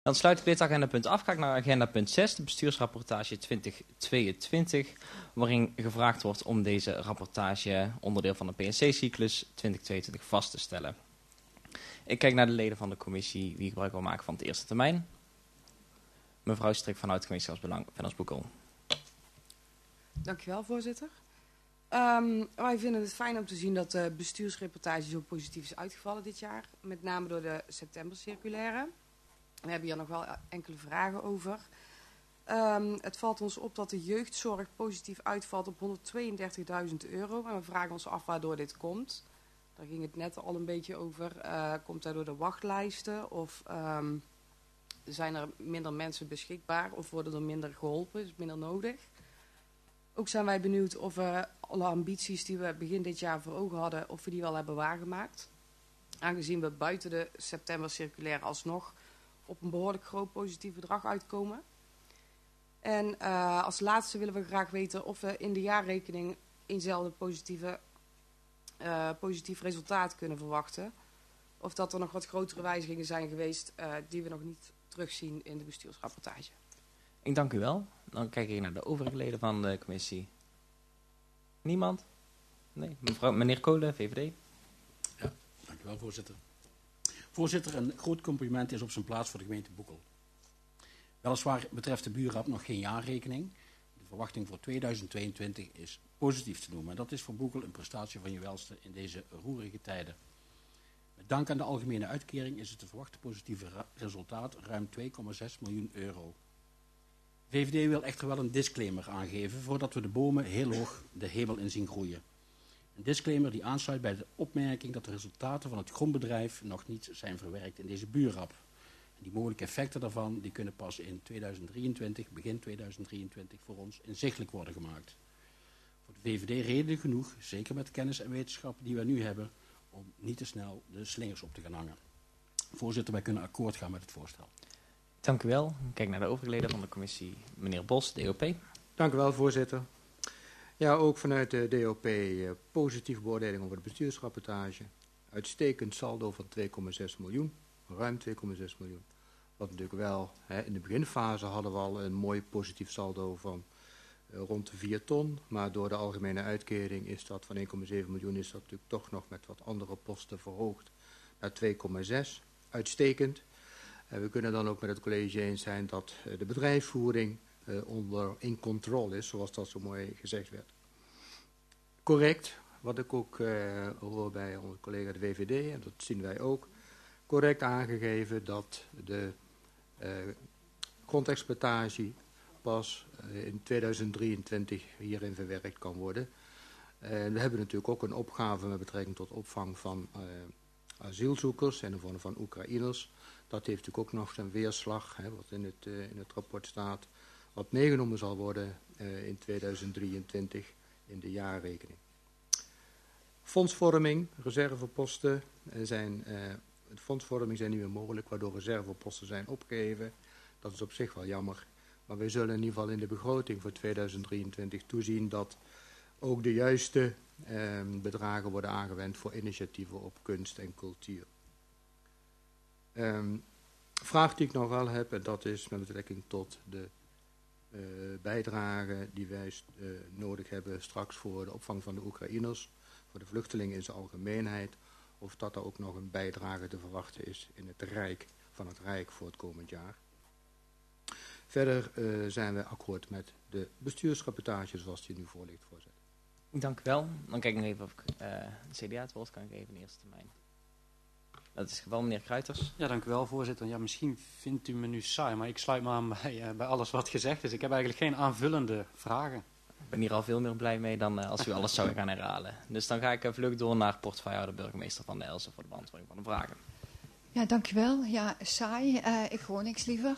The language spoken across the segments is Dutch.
Dan sluit ik dit agendapunt af. Ga ik naar agenda punt 6, de bestuursrapportage 2022, waarin gevraagd wordt om deze rapportage, onderdeel van de PNC-cyclus 2022, vast te stellen. Ik kijk naar de leden van de commissie wie gebruik wil maken van het eerste termijn. Mevrouw Strik vanuit de commissie als belang, Vennos Boekel. Dankjewel, voorzitter. Wij vinden het fijn om te zien dat de bestuursreportage zo positief is uitgevallen dit jaar. Met name door de septembercirculaire. We hebben hier nog wel enkele vragen over. Het valt ons op dat de jeugdzorg positief uitvalt op €132.000. En we vragen ons af waardoor dit komt. Daar ging het net al een beetje over. Komt dat door de wachtlijsten? Of zijn er minder mensen beschikbaar? Of worden er minder geholpen? Is het minder nodig? Ook zijn wij benieuwd of we alle ambities die we begin dit jaar voor ogen hadden, of we die wel hebben waargemaakt. Aangezien we buiten de septembercirculaire alsnog op een behoorlijk groot positief bedrag uitkomen. En als laatste willen we graag weten of we in de jaarrekening eenzelfde positief resultaat kunnen verwachten. Of dat er nog wat grotere wijzigingen zijn geweest die we nog niet terugzien in de bestuursrapportage. Ik dank u wel. Dan kijk ik naar de overige leden van de commissie. Niemand? Nee. Meneer Kolen, VVD. Ja, dank u wel, voorzitter. Voorzitter, een groot compliment is op zijn plaats voor de gemeente Boekel. Weliswaar betreft de buurrap nog geen jaarrekening. De verwachting voor 2022 is positief te noemen. En dat is voor Boekel een prestatie van je welste in deze roerige tijden. Met dank aan de algemene uitkering is het te verwachte positieve resultaat ruim €2,6 miljoen. VVD wil echter wel een disclaimer aangeven voordat we de bomen heel hoog de hemel in zien groeien. Een disclaimer die aansluit bij de opmerking dat de resultaten van het grondbedrijf nog niet zijn verwerkt in deze buurrap. En die mogelijke effecten daarvan die kunnen pas in 2023, begin 2023 voor ons inzichtelijk worden gemaakt. Voor de VVD reden genoeg, zeker met kennis en wetenschap die we nu hebben, om niet te snel de slingers op te gaan hangen. Voorzitter, wij kunnen akkoord gaan met het voorstel. Dank u wel. Kijk naar de overige leden van de commissie. Meneer Bos, DOP. Dank u wel, voorzitter. Ja, ook vanuit de DOP positieve beoordeling over de bestuursrapportage. Uitstekend saldo van 2,6 miljoen, ruim 2,6 miljoen. Wat natuurlijk wel, in de beginfase hadden we al een mooi positief saldo van rond de 4 ton. Maar door de algemene uitkering is dat van 1,7 miljoen is dat natuurlijk toch nog met wat andere posten verhoogd naar 2,6. Uitstekend. We kunnen dan ook met het college eens zijn dat de bedrijfsvoering in controle is, zoals dat zo mooi gezegd werd. Correct, wat ik ook hoor bij onze collega de VVD, en dat zien wij ook, correct aangegeven dat de grondexploitatie pas in 2023 hierin verwerkt kan worden. We hebben natuurlijk ook een opgave met betrekking tot opvang van asielzoekers en de vorm van Oekraïners. Dat heeft natuurlijk ook nog zijn weerslag, wat in het rapport staat, wat meegenomen zal worden in 2023 in de jaarrekening. Fondsvorming, reserveposten zijn niet meer mogelijk, waardoor reserveposten zijn opgeheven. Dat is op zich wel jammer. Maar wij zullen in ieder geval in de begroting voor 2023 toezien dat ook de juiste bedragen worden aangewend voor initiatieven op kunst en cultuur. Vraag die ik nog wel heb, en dat is met betrekking tot de bijdrage die wij nodig hebben straks voor de opvang van de Oekraïners, voor de vluchtelingen in zijn algemeenheid, of dat er ook nog een bijdrage te verwachten is in het Rijk voor het komend jaar. Verder zijn we akkoord met de bestuursrapportage zoals die nu voor ligt, voorzitter. Dank u wel. Dan kijk ik nog even of ik de CDA het woord kan geven in de eerste termijn. Dat is het geval, meneer Kruiters. Ja, dank u wel, voorzitter. Ja, misschien vindt u me nu saai, maar ik sluit me aan bij alles wat gezegd is. Ik heb eigenlijk geen aanvullende vragen. Ik ben hier al veel meer blij mee dan als u alles zou gaan herhalen. Dus dan ga ik vlug door naar portefeuillehouder burgemeester Van der Elsen voor de beantwoording van de vragen. Ja, dankjewel. Ja, saai. Ik hoor niks liever.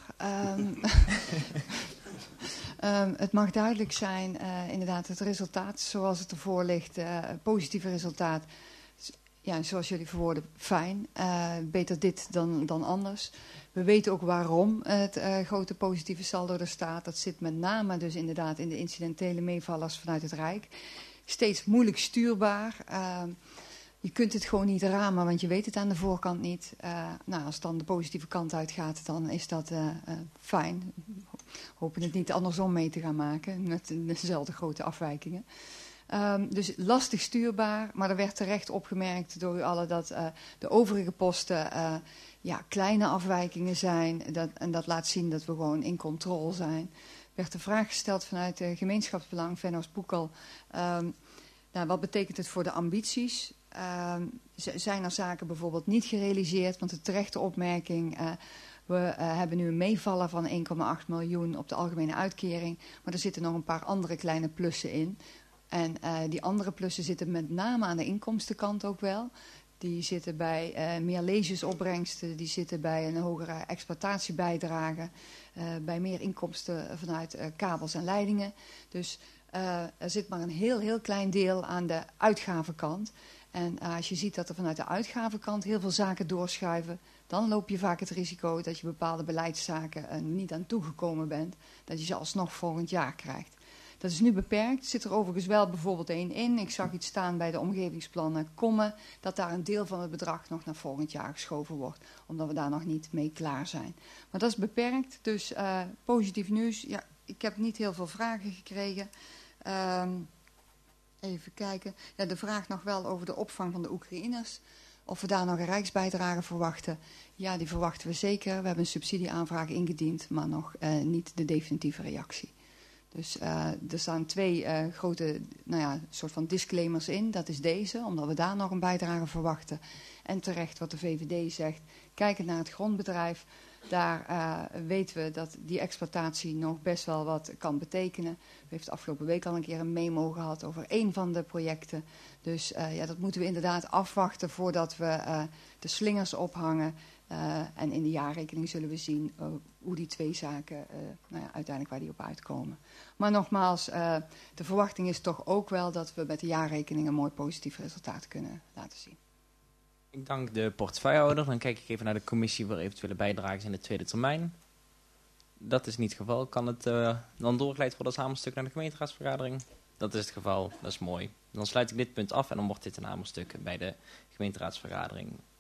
Het mag duidelijk zijn, inderdaad, het resultaat zoals het ervoor ligt, positieve resultaat. Ja, zoals jullie verwoorden, fijn. Beter dit dan anders. We weten ook waarom het grote positieve saldo er staat. Dat zit met name dus inderdaad in de incidentele meevallers vanuit het Rijk. Steeds moeilijk stuurbaar. je kunt het gewoon niet ramen, want je weet het aan de voorkant niet. Nou, als dan de positieve kant uitgaat, dan is dat fijn. Hopen het niet andersom mee te gaan maken, met dezelfde grote afwijkingen. Dus lastig stuurbaar, maar er werd terecht opgemerkt door u allen dat de overige posten kleine afwijkingen zijn. En dat laat zien dat we gewoon in controle zijn. Er werd de vraag gesteld vanuit gemeenschapsbelang, Venno's Boekel. Wat betekent het voor de ambities? Zijn er zaken bijvoorbeeld niet gerealiseerd? Want de terechte opmerking, we hebben nu een meevallen van 1,8 miljoen op de algemene uitkering. Maar er zitten nog een paar andere kleine plussen in. En die andere plussen zitten met name aan de inkomstenkant ook wel. Die zitten bij meer leesjesopbrengsten, die zitten bij een hogere exploitatiebijdrage, bij meer inkomsten vanuit kabels en leidingen. Dus er zit maar een heel klein deel aan de uitgavenkant. En als je ziet dat er vanuit de uitgavenkant heel veel zaken doorschuiven, dan loop je vaak het risico dat je bepaalde beleidszaken niet aan toegekomen bent, dat je ze alsnog volgend jaar krijgt. Dat is nu beperkt. Zit er overigens wel bijvoorbeeld één in. Ik zag iets staan bij de omgevingsplannen Kommen, dat daar een deel van het bedrag nog naar volgend jaar geschoven wordt, omdat we daar nog niet mee klaar zijn. Maar dat is beperkt, dus positief nieuws. Ja, ik heb niet heel veel vragen gekregen. Even kijken. Ja, de vraag nog wel over de opvang van de Oekraïners. Of we daar nog een rijksbijdrage verwachten. Ja, die verwachten we zeker. We hebben een subsidieaanvraag ingediend, maar nog niet de definitieve reactie. Dus er staan 2 grote soort van disclaimers in. Dat is deze, omdat we daar nog een bijdrage verwachten. En terecht wat de VVD zegt, kijkend naar het grondbedrijf, daar weten we dat die exploitatie nog best wel wat kan betekenen. We hebben afgelopen week al een keer een memo gehad over 1 van de projecten. Dus dat moeten we inderdaad afwachten voordat we de slingers ophangen. En in de jaarrekening zullen we zien hoe die 2 zaken, uiteindelijk waar die op uitkomen. Maar nogmaals, de verwachting is toch ook wel dat we met de jaarrekening een mooi positief resultaat kunnen laten zien. Ik dank de portefeuillehouder. Dan kijk ik even naar de commissie voor eventuele bijdragen in de tweede termijn. Dat is niet het geval. Kan het dan doorgeleid worden als hamerstuk naar de gemeenteraadsvergadering? Dat is het geval. Dat is mooi. Dan sluit ik dit punt af en dan wordt dit een hamerstuk bij de gemeenteraadsvergadering